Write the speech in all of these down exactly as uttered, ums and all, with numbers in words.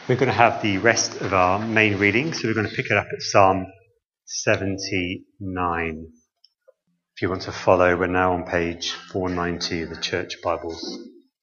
We're going to have the rest of our main reading, so we're going to pick it up at Psalm seventy-nine. If you want to follow, we're now on page four ninety of the Church Bibles.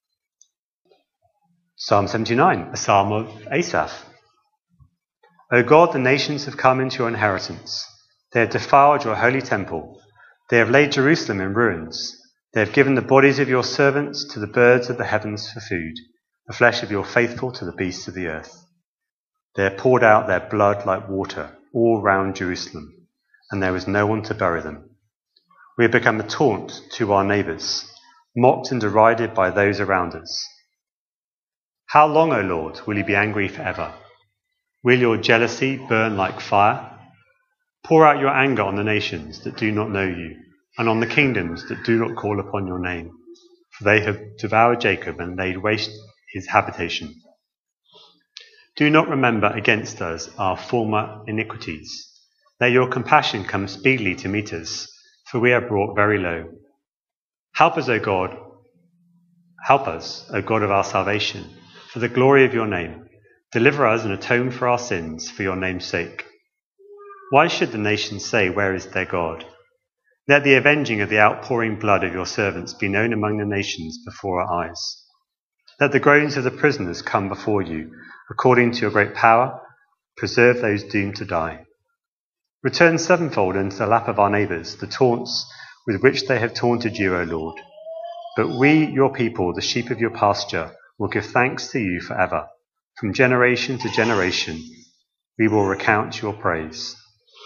Psalm seventy-nine, a psalm of Asaph. O God, the nations have come into your inheritance. They have defiled your holy temple. They have laid Jerusalem in ruins. They have given the bodies of your servants to the birds of the heavens for food, the flesh of your faithful to the beasts of the earth. They have poured out their blood like water all round Jerusalem, and there was no one to bury them. We have become a taunt to our neighbours, mocked and derided by those around us. How long, O Lord, will you be angry forever? Will your jealousy burn like fire? Pour out your anger on the nations that do not know you, and on the kingdoms that do not call upon your name, for they have devoured Jacob and laid waste his habitation. Do not remember against us our former iniquities. Let your compassion come speedily to meet us, for we are brought very low. Help us, O God, help us, O God of our salvation, for the glory of your name. Deliver us and atone for our sins, for your name's sake. Why should the nations say, where is their God? Let the avenging of the outpouring blood of your servants be known among the nations before our eyes. Let the groans of the prisoners come before you. According to your great power, preserve those doomed to die. Return sevenfold into the lap of our neighbours the taunts with which they have taunted you, O Lord. But we, your people, the sheep of your pasture, will give thanks to you forever. From generation to generation, we will recount your praise.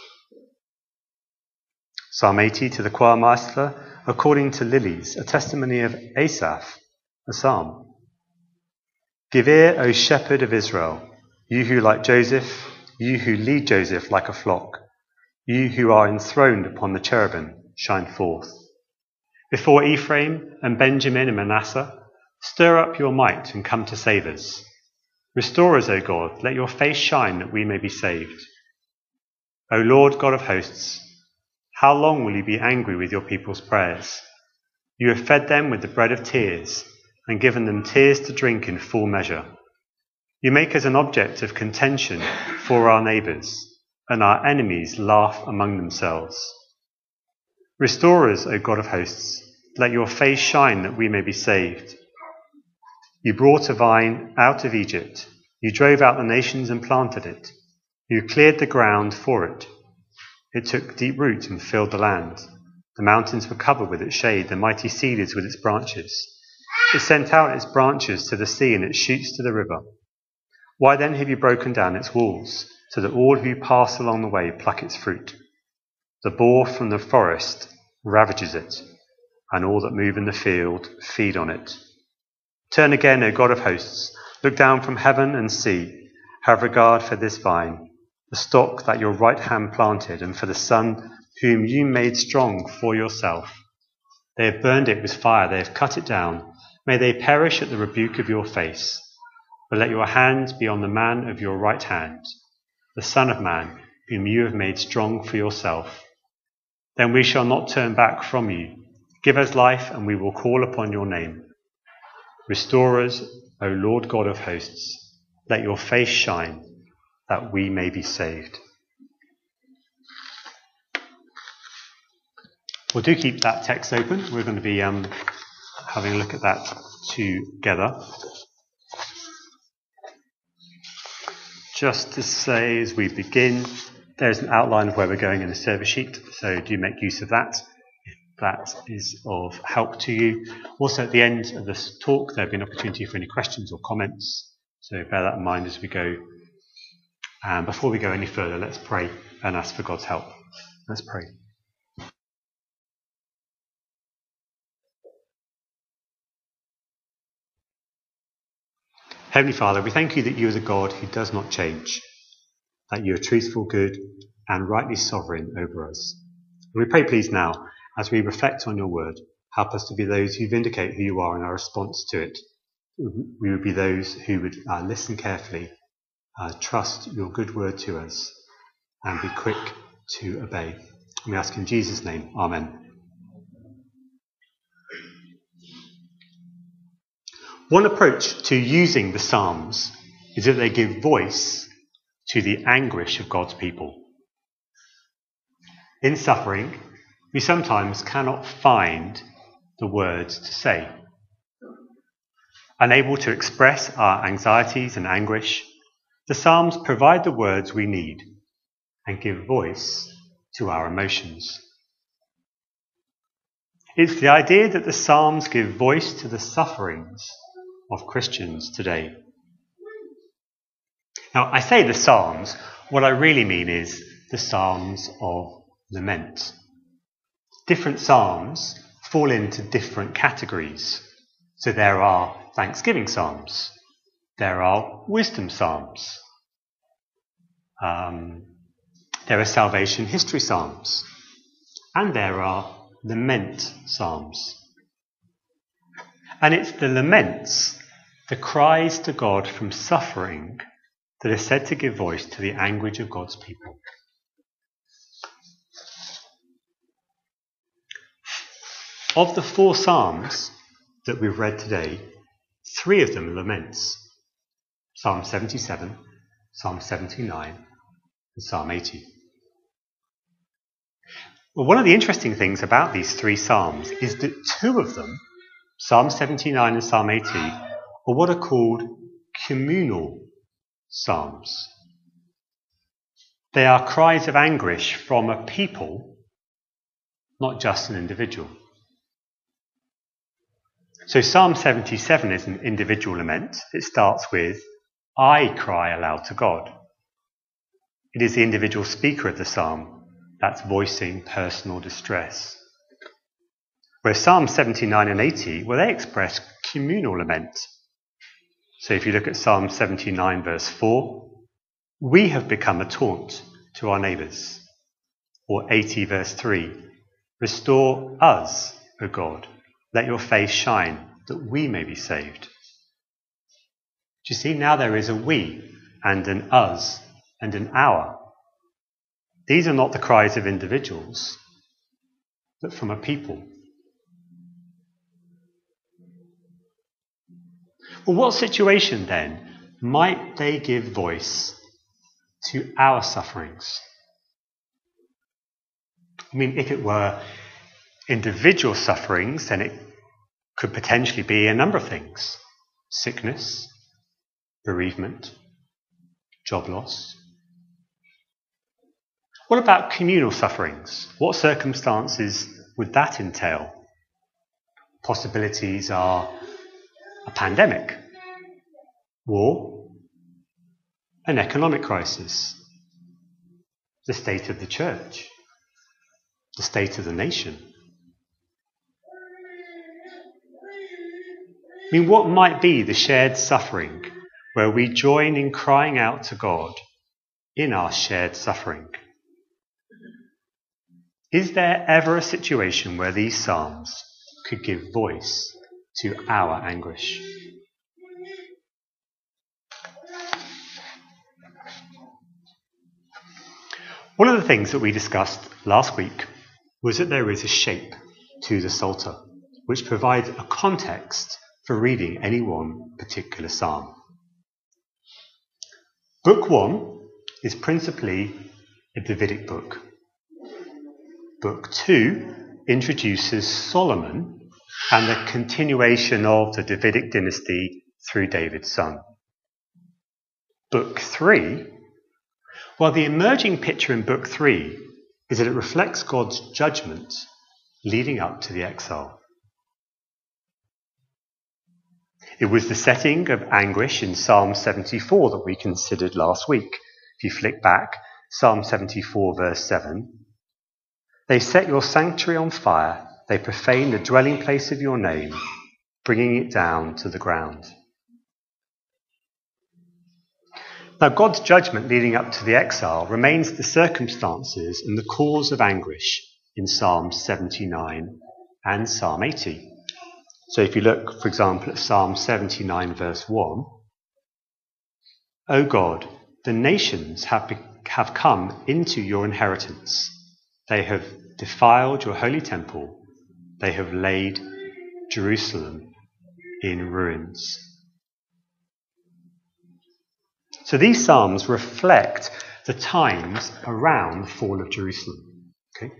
Psalm eighty to the choir master, according to Lilies, a testimony of Asaph, a psalm. Give ear, O shepherd of Israel, you who like Joseph, you who lead Joseph like a flock, you who are enthroned upon the cherubim, shine forth. Before Ephraim and Benjamin and Manasseh, stir up your might and come to save us. Restore us, O God, let your face shine that we may be saved. O Lord God of hosts, how long will you be angry with your people's prayers? You have fed them with the bread of tears, and given them tears to drink in full measure. You make us an object of contention for our neighbours, and our enemies laugh among themselves. Restore us, O God of hosts, let your face shine that we may be saved. You brought a vine out of Egypt, you drove out the nations and planted it. You cleared the ground for it. It took deep root and filled the land. The mountains were covered with its shade, the mighty cedars with its branches. It sent out its branches to the sea and its shoots to the river. Why then have you broken down its walls, so that all who pass along the way pluck its fruit? The boar from the forest ravages it, and all that move in the field feed on it. Turn again, O God of hosts, look down from heaven and see. Have regard for this vine, the stock that your right hand planted, and for the son whom you made strong for yourself. They have burned it with fire, they have cut it down. May they perish at the rebuke of your face. But let your hand be on the man of your right hand, the Son of Man, whom you have made strong for yourself. Then we shall not turn back from you. Give us life, and we will call upon your name. Restore us, O Lord God of hosts. Let your face shine, that we may be saved. Well, do keep that text open. We're going to be um, having a look at that together. Just to say as we begin, there's an outline of where we're going in the service sheet, so do make use of that if that is of help to you. Also, at the end of this talk, there'll be an opportunity for any questions or comments, so bear that in mind as we go. And before we go any further, let's pray and ask for God's help. Let's pray. Heavenly Father, we thank you that you are the God who does not change, that you are truthful, good, and rightly sovereign over us. And we pray, please, now, as we reflect on your word, help us to be those who vindicate who you are in our response to it. We would be those who would uh, listen carefully, uh, trust your good word to us, and be quick to obey. We ask in Jesus' name, Amen. One approach to using the Psalms is that they give voice to the anguish of God's people. In suffering, we sometimes cannot find the words to say. Unable to express our anxieties and anguish, the Psalms provide the words we need and give voice to our emotions. It's the idea that the Psalms give voice to the sufferings of Christians today. Now, I say the Psalms, what I really mean is the Psalms of lament. Different Psalms fall into different categories. So there are Thanksgiving Psalms, there are Wisdom Psalms, um, there are Salvation History Psalms, and there are Lament Psalms. And it's the laments, the cries to God from suffering, that are said to give voice to the anguish of God's people. Of the four Psalms that we've read today, three of them are laments. Psalm seventy-seven, Psalm seventy-nine, and Psalm eighty. Well, one of the interesting things about these three Psalms is that two of them, Psalm seventy-nine and Psalm eighty, are what are called communal Psalms. They are cries of anguish from a people, not just an individual. So Psalm seventy-seven is an individual lament. It starts with, I cry aloud to God. It is the individual speaker of the psalm that's voicing personal distress. Whereas Psalm seventy-nine and eighty, well, they express communal lament. So if you look at Psalm seventy-nine verse four, we have become a taunt to our neighbours. Or eighty verse three, restore us, O God. Let your face shine, that we may be saved. Do you see, now there is a we, and an us, and an our. These are not the cries of individuals, but from a people. Well, what situation then might they give voice to our sufferings? I mean, if it were individual sufferings, then it could potentially be a number of things. Sickness, bereavement, job loss. What about communal sufferings? What circumstances would that entail? Possibilities are a pandemic, war, an economic crisis, the state of the church, the state of the nation. I mean, what might be the shared suffering where we join in crying out to God in our shared suffering? Is there ever a situation where these psalms could give voice to our anguish? One of the things that we discussed last week was that there is a shape to the Psalter, which provides a context for reading any one particular psalm. Book one is principally a Davidic book. Book two introduces Solomon and the continuation of the Davidic dynasty through David's son. Book three, well, the emerging picture in book three is that it reflects God's judgment leading up to the exile. It was the setting of anguish in Psalm seventy-four that we considered last week. If you flick back, Psalm seventy-four verse seven. They set your sanctuary on fire, they profane the dwelling place of your name, bringing it down to the ground. Now, God's judgment leading up to the exile remains the circumstances and the cause of anguish in Psalm seventy-nine and Psalm eighty. So if you look, for example, at Psalm seventy-nine verse one, O God, the nations have, be- have come into your inheritance. They have defiled your holy temple. They have laid Jerusalem in ruins. So these psalms reflect the times around the fall of Jerusalem. Okay?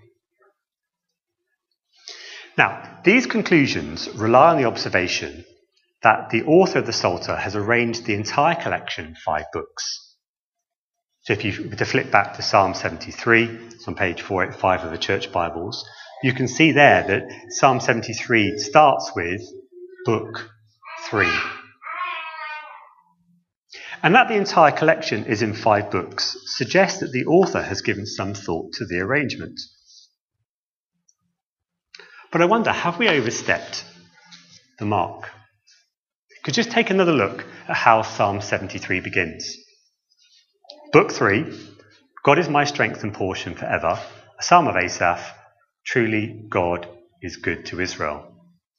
Now, these conclusions rely on the observation that the author of the Psalter has arranged the entire collection in five books. So if you were to flip back to Psalm seventy-three, it's on page four eighty-five of the Church Bibles, you can see there that Psalm seventy-three starts with Book three. And that the entire collection is in five books suggests that the author has given some thought to the arrangement. But I wonder, have we overstepped the mark? Could just take another look at how Psalm seventy-three begins. Book three, God is my strength and portion forever, a psalm of Asaph, truly God is good to Israel.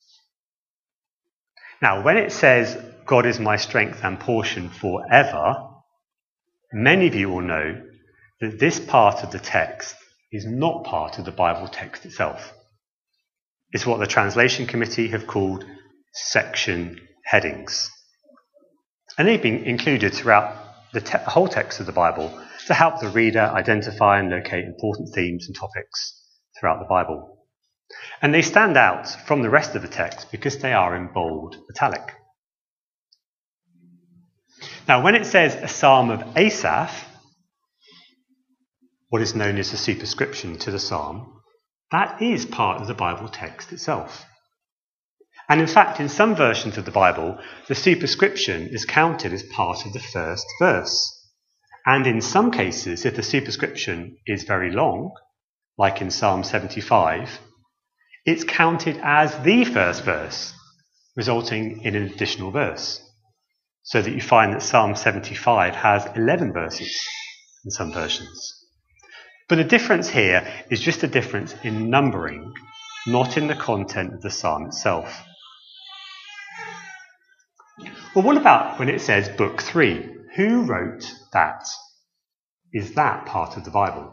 Now, when it says God is my strength and portion forever, many of you will know that this part of the text is not part of the Bible text itself. It's what the translation committee have called section headings. And they've been included throughout the te- whole text of the Bible to help the reader identify and locate important themes and topics throughout the Bible. And they stand out from the rest of the text because they are in bold italic. Now, when it says a psalm of Asaph, what is known as a superscription to the psalm, that is part of the Bible text itself. And in fact, in some versions of the Bible, the superscription is counted as part of the first verse. And in some cases, if the superscription is very long, like in Psalm seventy-five, it's counted as the first verse, resulting in an additional verse. So that you find that Psalm seventy-five has eleven verses in some versions. But the difference here is just a difference in numbering, not in the content of the psalm itself. Well, what about when it says Book three? Who wrote that? Is that part of the Bible?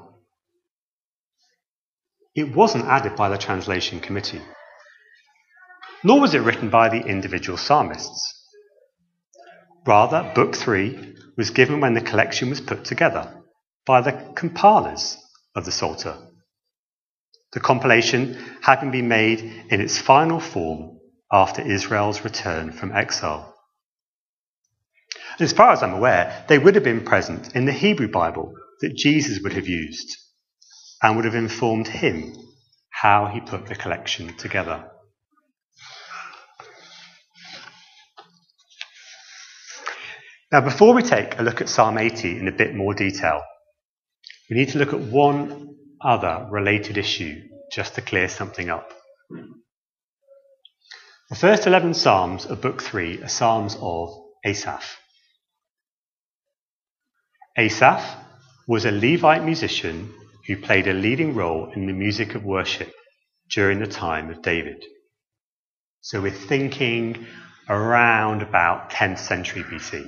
It wasn't added by the translation committee, nor was it written by the individual psalmists. Rather, Book three was given when the collection was put together by the compilers of the Psalter. The compilation having been made in its final form after Israel's return from exile. As far as I'm aware, they would have been present in the Hebrew Bible that Jesus would have used and would have informed him how he put the collection together. Now, before we take a look at Psalm eighty in a bit more detail, we need to look at one other related issue just to clear something up. The first eleven Psalms of Book three are Psalms of Asaph. Asaph was a Levite musician who played a leading role in the music of worship during the time of David. So we're thinking around about tenth century B C.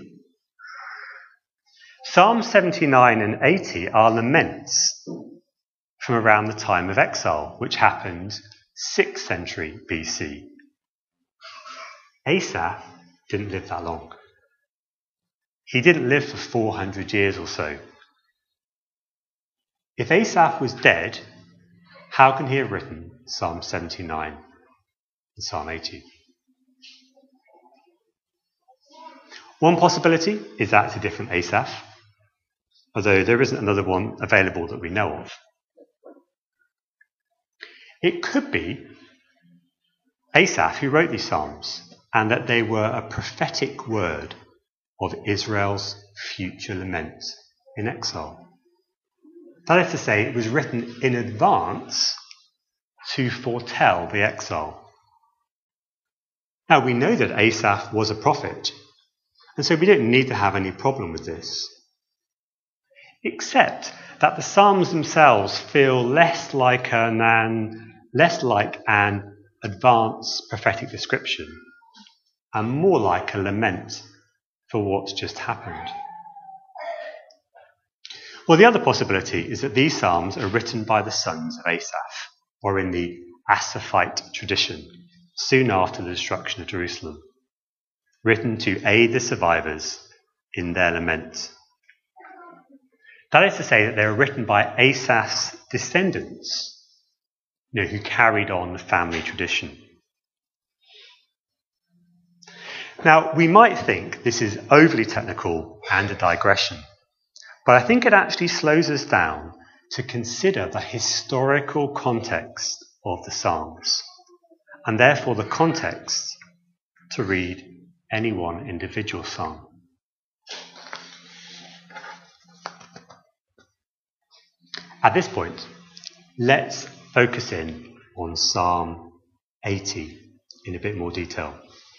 Psalms seventy-nine and eighty are laments from around the time of exile, which happened sixth century B C. Asaph didn't live that long. He didn't live for four hundred years or so. If Asaph was dead, how can he have written Psalm seventy-nine and Psalm eighty? One possibility is that it's a different Asaph, although there isn't another one available that we know of. It could be Asaph who wrote these Psalms, and that they were a prophetic word of Israel's future lament in exile. That is to say, it was written in advance to foretell the exile. Now, we know that Asaph was a prophet, and so we don't need to have any problem with this. Except that the Psalms themselves feel less like an, less like an advanced prophetic description and more like a lament for what's just happened. Well, the other possibility is that these psalms are written by the sons of Asaph, or in the Asaphite tradition, soon after the destruction of Jerusalem, written to aid the survivors in their lament That is to say that they were written by Asaph's descendants, you know, who carried on the family tradition. Now, we might think this is overly technical and a digression, but I think it actually slows us down to consider the historical context of the Psalms, and therefore the context to read any one individual psalm. At this point, let's focus in on Psalm eighty in a bit more detail.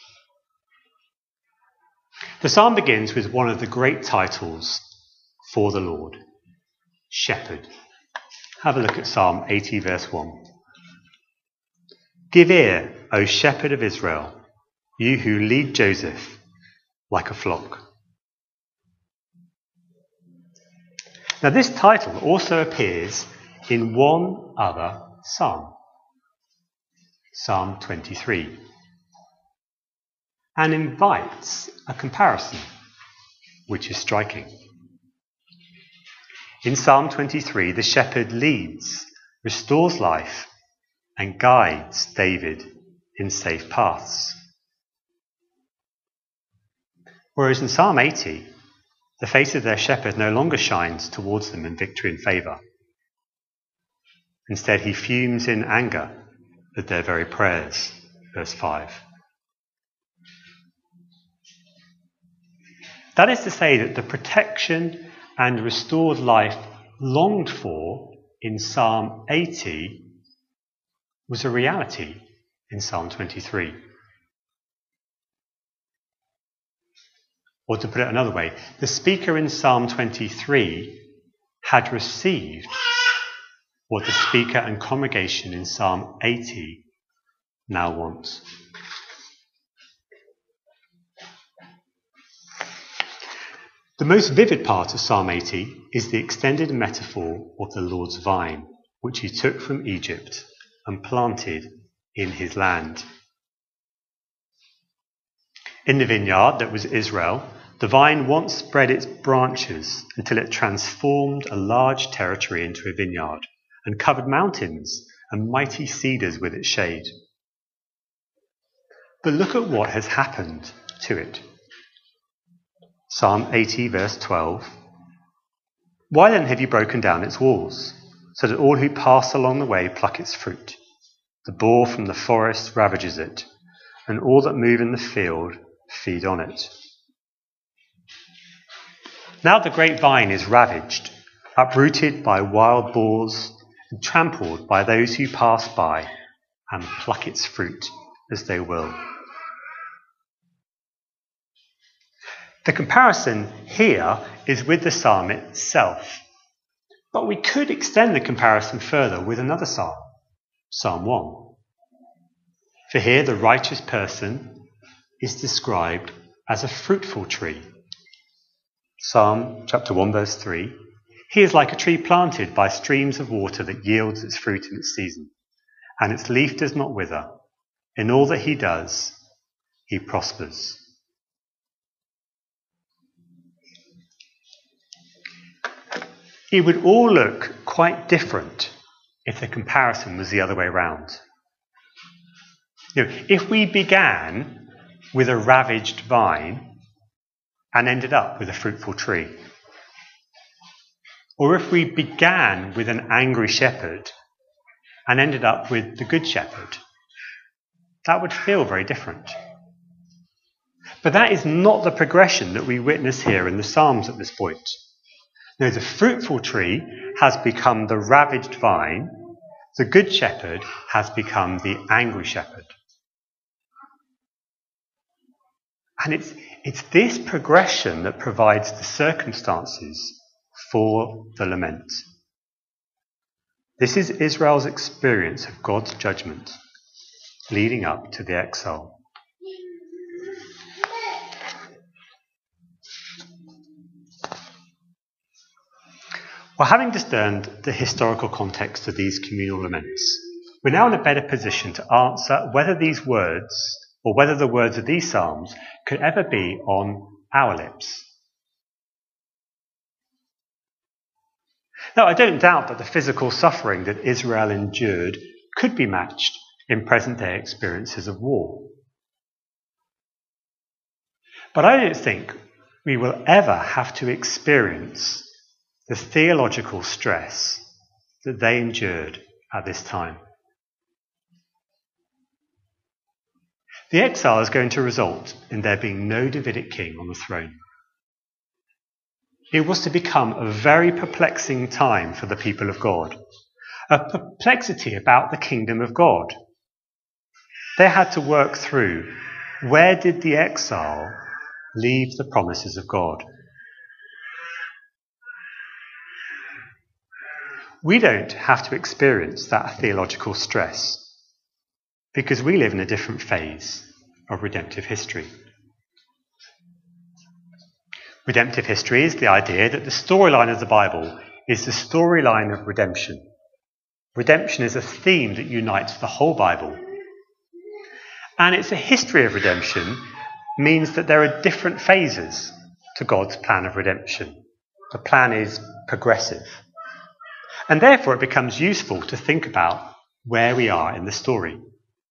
The psalm begins with one of the great titles for the Lord, Shepherd. Have a look at Psalm eighty, verse one. Give ear, O shepherd of Israel, you who lead Joseph like a flock. Now, this title also appears in one other psalm, Psalm twenty-three, and invites a comparison, which is striking. In Psalm twenty-three, the shepherd leads, restores life, and guides David in safe paths. Whereas in Psalm eighty, the face of their shepherd no longer shines towards them in victory and favour. Instead, he fumes in anger at their very prayers. Verse five. That is to say that the protection and restored life longed for in Psalm eighty was a reality in Psalm twenty-three. Or to put it another way, the speaker in Psalm twenty-three had received what the speaker and congregation in Psalm eighty now want. The most vivid part of Psalm eighty is the extended metaphor of the Lord's vine, which he took from Egypt and planted in his land. In the vineyard that was Israel, the vine once spread its branches until it transformed a large territory into a vineyard and covered mountains and mighty cedars with its shade. But look at what has happened to it. Psalm eighty, verse twelve. Why then have you broken down its walls, so that all who pass along the way pluck its fruit? The boar from the forest ravages it, and all that move in the field feed on it. Now the great vine is ravaged, uprooted by wild boars, and trampled by those who pass by and pluck its fruit as they will. The comparison here is with the psalm itself, but we could extend the comparison further with another psalm, Psalm one. For here the righteous person is described as a fruitful tree. Psalm chapter one, verse three. He is like a tree planted by streams of water that yields its fruit in its season, and its leaf does not wither. In all that he does, he prospers. It would all look quite different if the comparison was the other way around. You know, if we began with a ravaged vine and ended up with a fruitful tree, or if we began with an angry shepherd and ended up with the good shepherd, that would feel very different. But that is not the progression that we witness here in the Psalms at this point. No, the fruitful tree has become the ravaged vine. The good shepherd has become the angry shepherd. And it's, it's this progression that provides the circumstances for the lament. This is Israel's experience of God's judgment leading up to the exile. Well, having discerned the historical context of these communal laments, we're now in a better position to answer whether these words, or whether the words of these psalms, could ever be on our lips. Now, I don't doubt that the physical suffering that Israel endured could be matched in present-day experiences of war. But I don't think we will ever have to experience the theological stress that they endured at this time. The exile is going to result in there being no Davidic king on the throne. It was to become a very perplexing time for the people of God, a perplexity about the kingdom of God. They had to work through, where did the exile leave the promises of God? We don't have to experience that theological stress because we live in a different phase of redemptive history. Redemptive history is the idea that the storyline of the Bible is the storyline of redemption. Redemption is a theme that unites the whole Bible. And it's a history of redemption means that there are different phases to God's plan of redemption. The plan is progressive. And therefore it becomes useful to think about where we are in the story.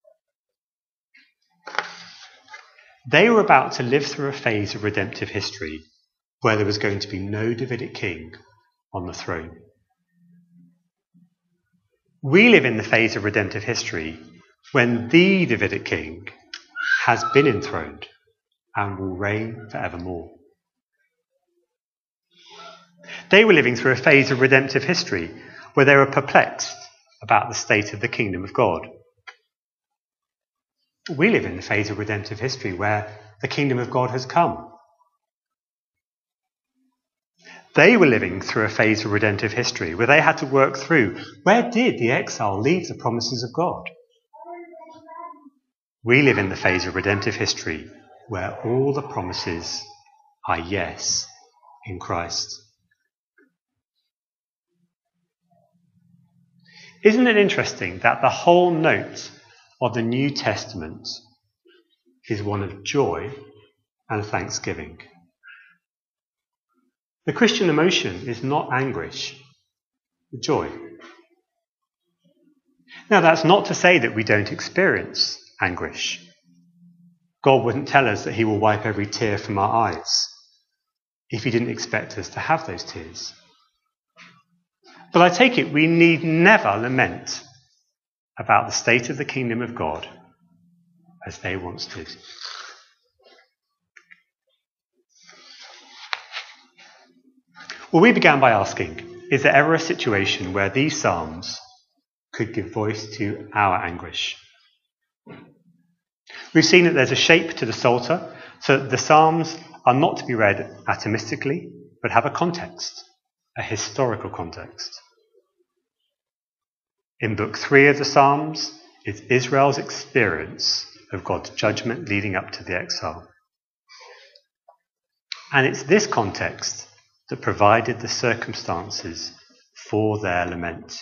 They were about to live through a phase of redemptive history where there was going to be no Davidic king on the throne. We live in the phase of redemptive history when the Davidic king has been enthroned and will reign forevermore. They were living through a phase of redemptive history where they were perplexed about the state of the kingdom of God. We live in the phase of redemptive history where the kingdom of God has come. They were living through a phase of redemptive history where they had to work through, where did the exile leave the promises of God? We live in the phase of redemptive history where all the promises are yes in Christ. Isn't it interesting that the whole note of the New Testament is one of joy and thanksgiving? The Christian emotion is not anguish, but joy. Now, that's not to say that we don't experience anguish. God wouldn't tell us that he will wipe every tear from our eyes if he didn't expect us to have those tears. But I take it we need never lament about the state of the kingdom of God as they once did. Well, we began by asking, is there ever a situation where these psalms could give voice to our anguish? We've seen that there's a shape to the Psalter, so that the psalms are not to be read atomistically, but have a context, a historical context. In book three of the Psalms is Israel's experience of God's judgment leading up to the exile. And it's this context that provided the circumstances for their lament.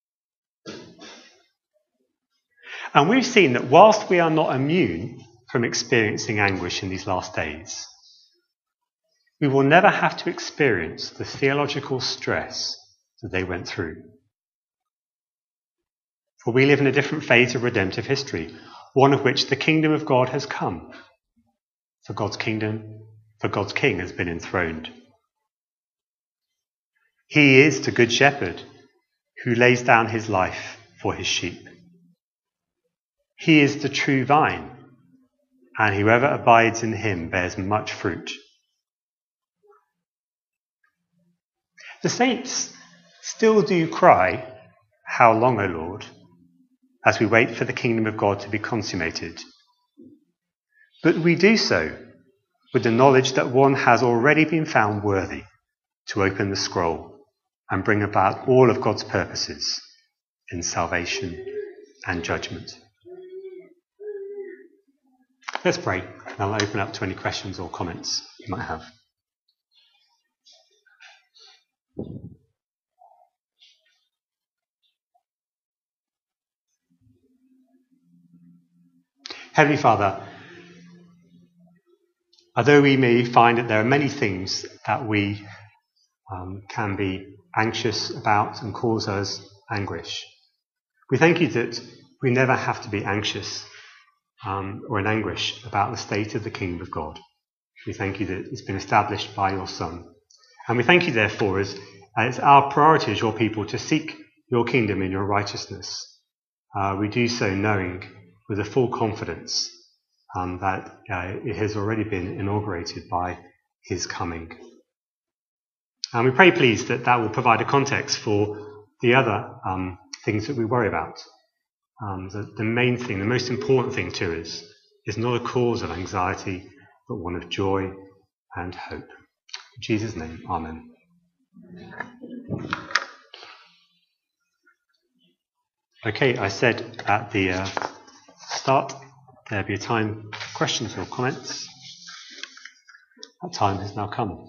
And we've seen that whilst we are not immune from experiencing anguish in these last days, we will never have to experience the theological stress that they went through. For we live in a different phase of redemptive history, one of which the kingdom of God has come. For God's kingdom, for God's king has been enthroned. He is the good shepherd who lays down his life for his sheep. He is the true vine, and whoever abides in him bears much fruit. The saints still do cry, "How long, O Lord?" as we wait for the kingdom of God to be consummated. But we do so with the knowledge that one has already been found worthy to open the scroll and bring about all of God's purposes in salvation and judgment. Let's pray, and I'll open up to any questions or comments you might have. Heavenly Father, although we may find that there are many things that we um, can be anxious about and cause us anguish. We thank you that we never have to be anxious um, or in anguish about the state of the kingdom of God. We thank you that it's been established by your Son. And we thank you, therefore, as, as our priority as your people to seek your kingdom in your righteousness. Uh, we do so knowing with a full confidence um, that uh, it has already been inaugurated by his coming. And we pray, please, that that will provide a context for the other um, things that we worry about. Um, the, the main thing, the most important thing to us is not a cause of anxiety, but one of joy and hope. In Jesus' name, amen. Okay, I said at the uh, start there'd be a time for questions or comments. That time has now come.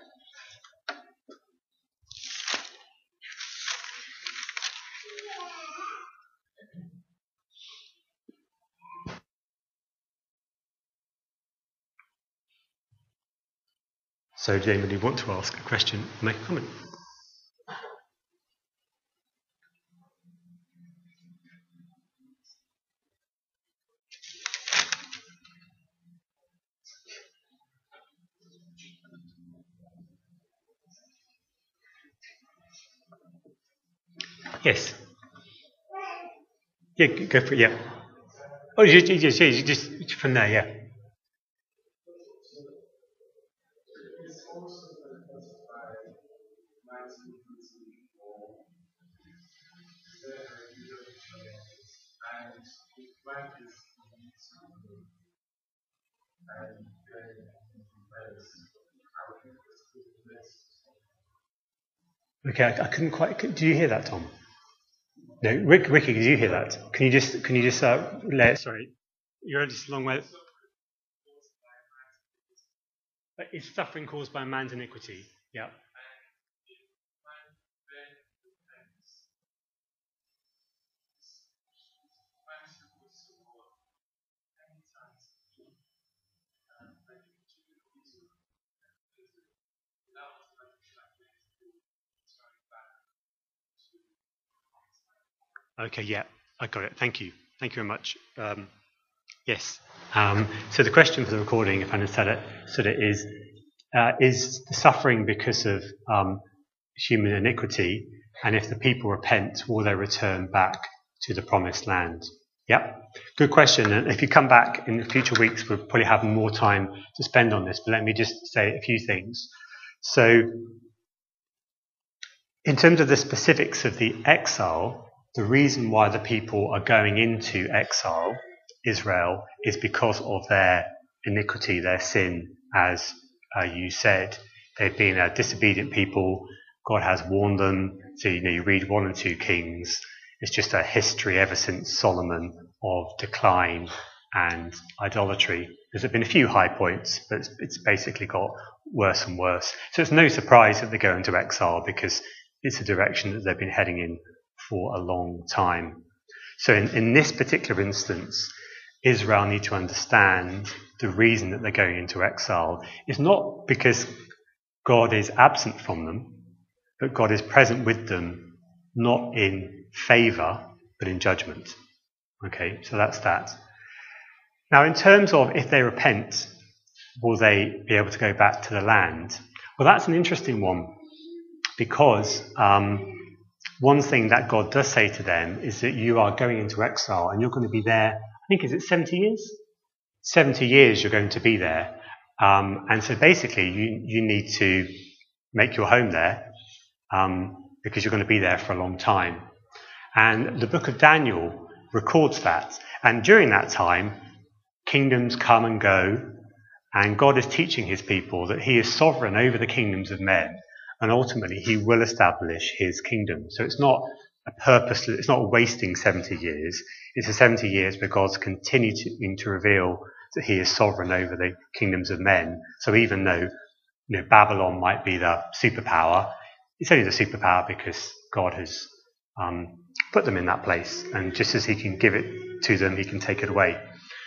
So, does anybody want to ask a question or make a comment? Yes. Yeah, go for it, yeah. Oh, you just, yeah, you just from there, yeah. Okay, I, I couldn't quite. Do you hear that, Tom? No, Rick, Ricky, did you hear that? Can you just, can you just uh, lay it? Sorry, you're just a long way. It's suffering caused by man's iniquity. Yeah. Okay, yeah, I got it. Thank you. Thank you very much. Um, yes. Um, so the question for the recording, if I understand it, sort of is, uh, is the suffering because of um, human iniquity, and if the people repent, will they return back to the promised land? Yep. Good question. And if you come back in the future weeks, we'll probably have more time to spend on this, but let me just say a few things. So in terms of the specifics of the exile, the reason why the people are going into exile, Israel, is because of their iniquity, their sin, as uh, you said. They've been a disobedient people. God has warned them. So, you know, you read one and two Kings. It's just a history ever since Solomon of decline and idolatry. There's been a few high points, but it's, it's basically got worse and worse. So it's no surprise that they go into exile, because it's a direction that they've been heading in for a long time. So in, in this particular instance, Israel need to understand the reason that they're going into exile is not because God is absent from them, but God is present with them, not in favour, but in judgment. Okay, so that's that. Now, in terms of if they repent, will they be able to go back to the land? Well, that's an interesting one, because um, one thing that God does say to them is that you are going into exile and you're going to be there, I think, is it seventy years? seventy years you're going to be there. Um, and so basically you, you need to make your home there um, because you're going to be there for a long time. And the book of Daniel records that. And during that time, kingdoms come and go, and God is teaching his people that he is sovereign over the kingdoms of men. And ultimately, he will establish his kingdom. So it's not a purposeless, it's not wasting seventy years. It's a seventy years where God's continuing to reveal that he is sovereign over the kingdoms of men. So even though, you know, Babylon might be the superpower, it's only the superpower because God has um, put them in that place. And just as he can give it to them, he can take it away.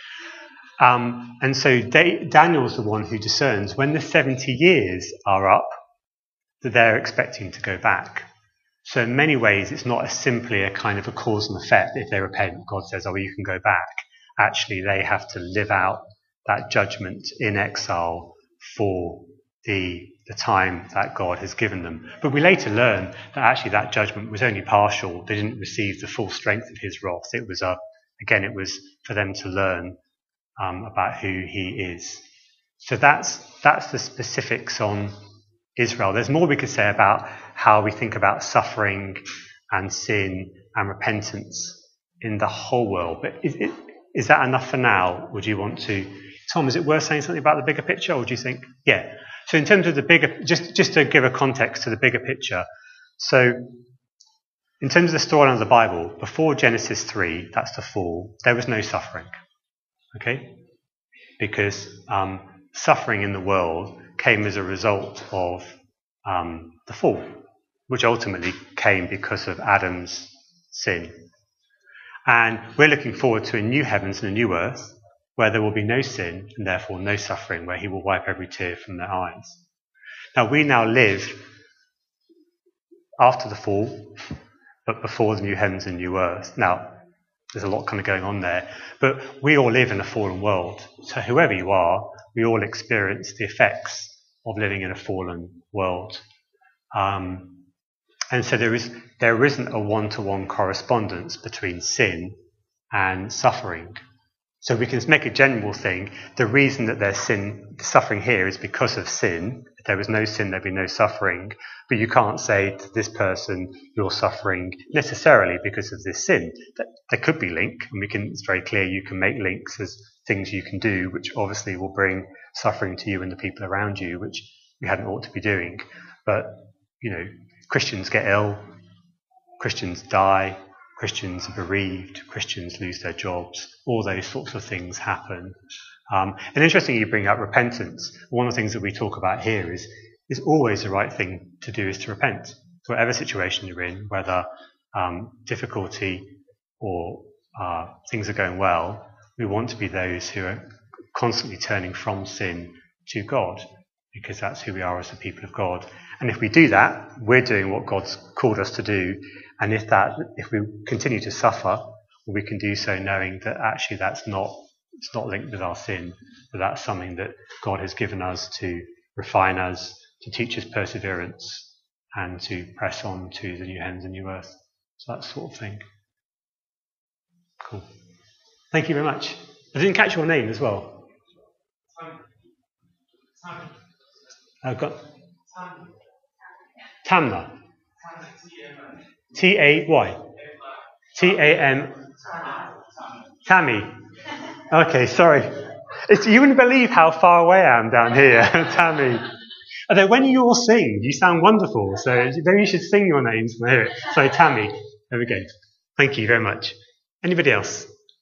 Um, and so da- Daniel's the one who discerns when the seventy years are up, that they're expecting to go back. So in many ways, it's not as simply a kind of a cause and effect. If they repent, God says, oh, you can go back. Actually, they have to live out that judgment in exile for the, the time that God has given them. But we later learn that actually that judgment was only partial. They didn't receive the full strength of his wrath. It was, a, again, it was for them to learn um, about who he is. So that's, that's the specifics on Israel. There's more we could say about how we think about suffering and sin and repentance in the whole world. But is, is, is that enough for now? Would you want to... Tom, is it worth saying something about the bigger picture, or do you think... Yeah. So in terms of the bigger... Just, just to give a context to the bigger picture. So in terms of the storyline of the Bible, before Genesis three, that's the fall, there was no suffering. Okay? Because um, suffering in the world came as a result of um, the fall, which ultimately came because of Adam's sin. And we're looking forward to a new heavens and a new earth where there will be no sin and therefore no suffering, where he will wipe every tear from their eyes. Now, we now live after the fall, but before the new heavens and new earth. Now, there's a lot kind of going on there, but we all live in a fallen world. So whoever you are, we all experience the effects of living in a fallen world. Um, and so there is, there isn't a one-to-one correspondence between sin and suffering. So we can make a general thing. The reason that there's sin, suffering here is because of sin. If there was no sin, there'd be no suffering. But you can't say to this person, you're suffering necessarily because of this sin. There could be link, and we can, it's very clear you can make links as things you can do, which obviously will bring suffering to you and the people around you, which we hadn't ought to be doing. But, you know, Christians get ill, Christians die, Christians are bereaved, Christians lose their jobs, all those sorts of things happen. Um, and interestingly, you bring up repentance. One of the things that we talk about here is, is always the right thing to do is to repent. So whatever situation you're in, whether um, difficulty or uh, things are going well, we want to be those who are constantly turning from sin to God, because that's who we are as the people of God. And if we do that, we're doing what God's called us to do. And if that, if we continue to suffer, we can do so knowing that actually that's not, it's not linked with our sin, but that's something that God has given us to refine us, to teach us perseverance, and to press on to the new heavens and new earth. So that sort of thing. Cool. Thank you very much. I didn't catch your name as well. I've got Tamna. T A Y. T A M. Tammy. Okay, sorry. It's, you wouldn't believe how far away I am down here, Tammy. Although when you all sing, you sound wonderful, so maybe you should sing your names when I hear it. So Tammy, there we go. Thank you very much. Anybody else?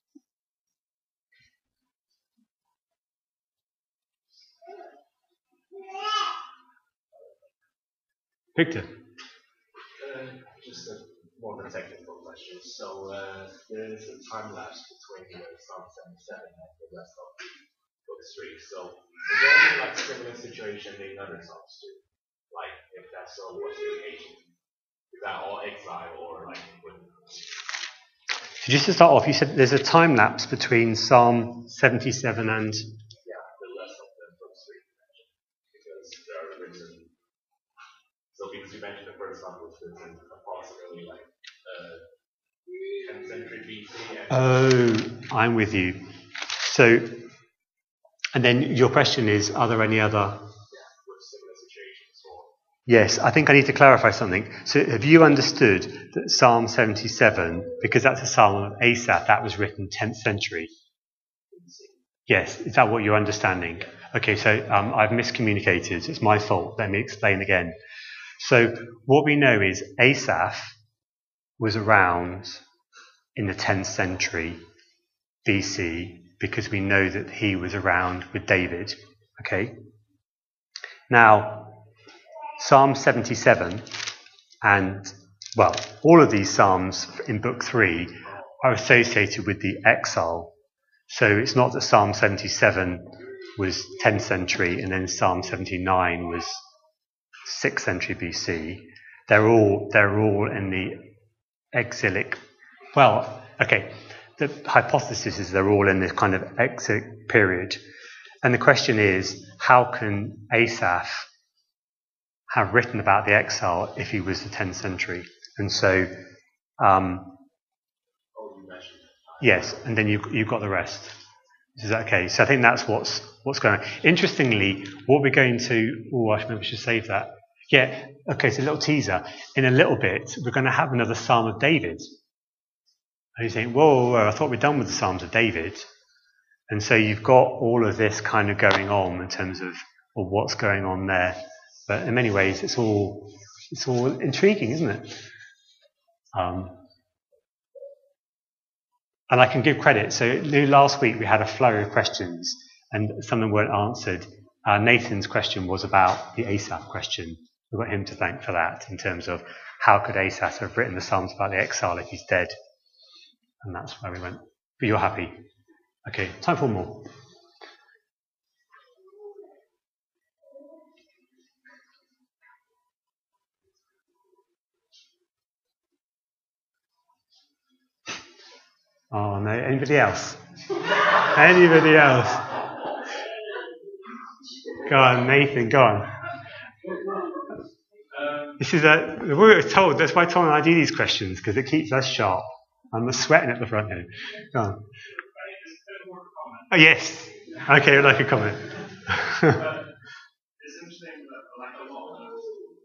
Victor. Uh, just a more of a technical question. So uh, there is a time lapse between uh, Psalm seventy-seven and the rest of book three. So is there any like similar situation in other Psalms too? Like if that's so, what's the occasion? Is that all exile or like? When... So just to start off, you said there's a time lapse between Psalm seventy-seven and. Yeah, the rest of the book three because there are written. So because you mentioned the first one was written approximately like uh, tenth century B C. Oh, I'm with you. So, and then your question is, are there any other? Yeah, with similar situations or? Yes, I think I need to clarify something. So have you understood that Psalm seventy-seven, because that's a psalm of Asaph, that was written tenth century? Yes, is that what you're understanding? Okay, so um, I've miscommunicated. It's my fault. Let me explain again. So what we know is Asaph was around in the tenth century B C because we know that he was around with David. Okay. Now, Psalm seventy-seven and, well, all of these Psalms in Book three are associated with the exile. So it's not that Psalm seventy-seven was tenth century and then Psalm seventy-nine was sixth century B C, they're all they're all in the exilic. Well, okay. The hypothesis is they're all in this kind of exilic period, and the question is, how can Asaph have written about the exile if he was the tenth century? And so, um, yes, and then you you've got the rest. Is that okay? So I think that's what's what's going on. Interestingly, what we're going to, oh, I maybe we should save that. Yeah, okay, so a little teaser. In a little bit, we're going to have another Psalm of David. And you think, whoa, whoa, whoa, I thought we'd done with the Psalms of David. And so you've got all of this kind of going on in terms of, of what's going on there. But in many ways, it's all it's all intriguing, isn't it? Um, And I can give credit. So last week we had a flurry of questions and some of them weren't answered. Uh, Nathan's question was about the Asaph question. We've got him to thank for that in terms of how could Asaph have written the Psalms about the exile if he's dead? And that's where we went. But you're happy. Okay, time for more. Oh no, anybody else? Anybody else? Go on, Nathan, go on. This is a, we were told, that's why Tom and I do these questions, because it keeps us sharp. I'm sweating at the front here. Go on. Oh, yes. Okay, I'd like a comment. It's interesting that, like, a lot of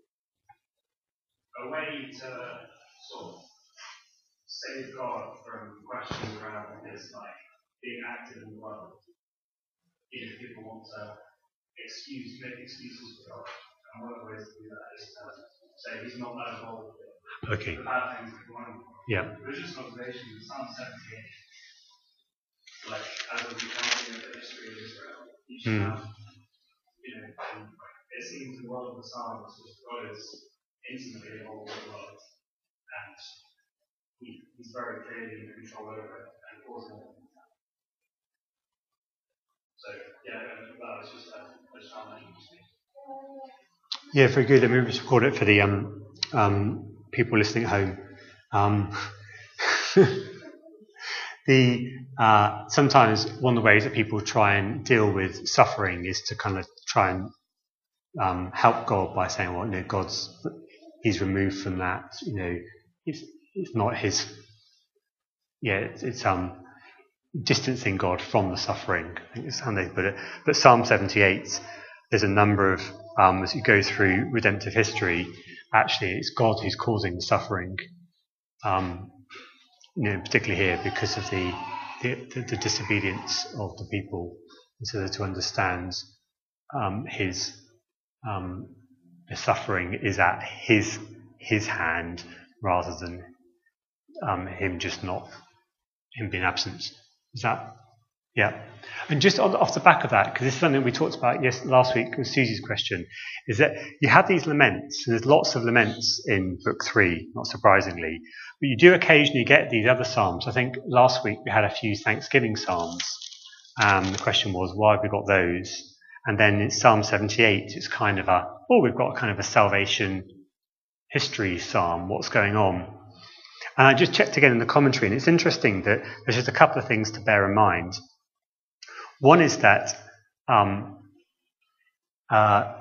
a way to sort of safeguard from questions around this, like, being active in the world. If people want to excuse, make excuses for God, and one of the ways to do that is to say he's not that involved with it. Okay. The bad things that go on. Yeah. But just an observation, in Psalm seventy-eight, like, as a recounting of the history of Israel, each Mm. time, you know, and it seems the world of the Psalms is God is intimately involved with the world, and he, he's very clearly in control over it and causing it. So, yeah, that was just, uh, I just found that interesting. Yeah, very good. Let me just record it for the um, um, people listening at home. Um, the uh, sometimes one of the ways that people try and deal with suffering is to kind of try and um, help God by saying, well, you know, God's he's removed from that. You know, it's it's not his. Yeah, it's, it's um distancing God from the suffering. I think is how they put it. But Psalm seventy-eight, there's a number of um, as you go through redemptive history, actually it's God who's causing the suffering. Um, you know, particularly here because of the the, the, the disobedience of the people, and so that to understand um, his um, the suffering is at his his hand rather than um, him just not him being absent. Is that yeah? And just on, off the back of that, because this is something we talked about yes last week with Susie's question, is that you have these laments, and there's lots of laments in book three, not surprisingly, but you do occasionally get these other psalms. I think last week we had a few Thanksgiving psalms. Um, the question was, why have we got those? And then in Psalm seventy-eight, it's kind of a, oh, we've got kind of a salvation history psalm. What's going on? And I just checked again in the commentary, and it's interesting that there's just a couple of things to bear in mind. One is that um, uh,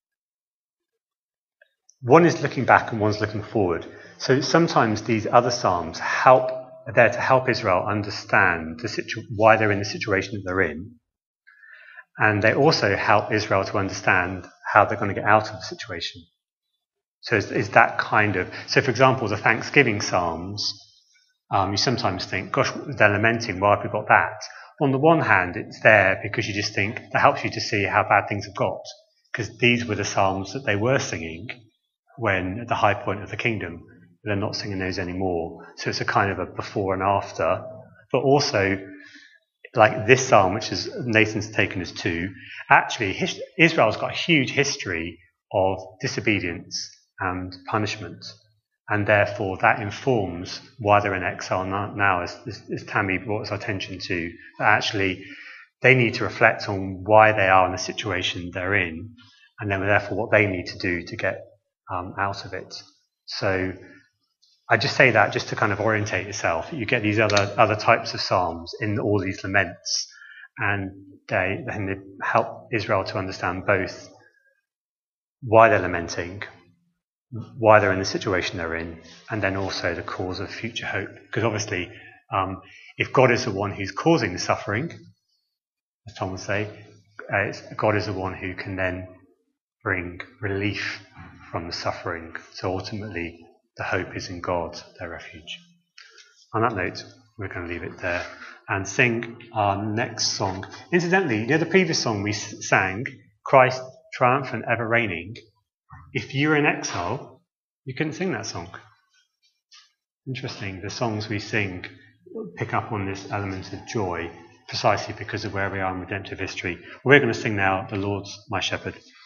one is looking back and one's looking forward. So sometimes these other psalms help are there to help Israel understand the situ- why they're in the situation that they're in, and they also help Israel to understand how they're going to get out of the situation. So it's, it's that kind of. So, for example, the Thanksgiving psalms, um, you sometimes think, "Gosh, they're lamenting. Why have we got that?" On the one hand, it's there because you just think that helps you to see how bad things have got, because these were the psalms that they were singing when at the high point of the kingdom. They're not singing those anymore. So it's a kind of a before and after. But also, like this psalm, which is Nathan's taken as two, actually his, Israel's got a huge history of disobedience and punishment. And therefore that informs why they're in exile now, as, as, as Tammy brought us attention to. That actually they need to reflect on why they are in the situation they're in. and then therefore what they need to do to get um, out of it. So I just say that just to kind of orientate yourself. You get these other other types of psalms in all these laments, and they, and they help Israel to understand both why they're lamenting, why they're in the situation they're in, and then also the cause of future hope. Because obviously, um, if God is the one who's causing the suffering, as Tom would say, uh, it's, God is the one who can then bring relief from the suffering. So ultimately, the hope is in God, their refuge. On that note, we're going to leave it there and sing our next song. Incidentally, you know the previous song we sang, Christ Triumphant Ever Reigning? If you were in exile, you couldn't sing that song. Interesting, the songs we sing pick up on this element of joy precisely because of where we are in redemptive history. We're going to sing now, The Lord's My Shepherd.